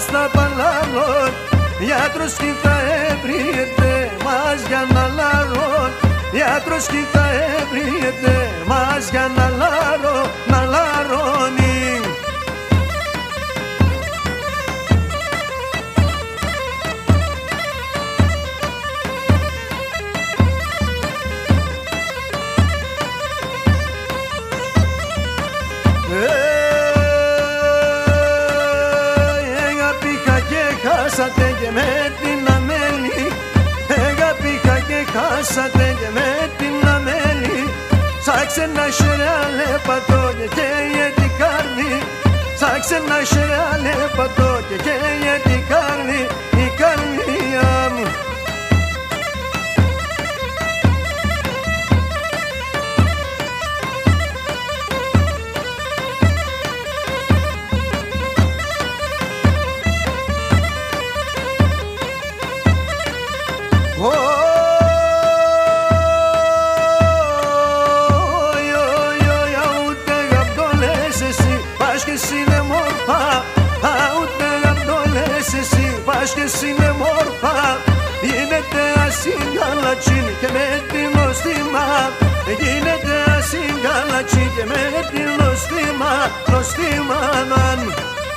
στα παλάρων, γιατρός κι θα έβριεται μας για να λάρω. Γιατρός κι θα έβριεται μας για να λαρώνει. Χάσατε και με την αμέλη, αγάπηχα και χάσατε και με την αμέλη. Σαν ξένα σερεάλε πατώ και καίγε την κάρδη, σαν ξένα σερεάλε πατώ και καίγε την κάρδη, η καρδιά μου. Πας και εσύ είναι μόρφα, γίνεται ασυγκαλατσίν και με την νοστίμα. Γίνεται ασυγκαλατσίν και με την νοστίμα, νοστίμα.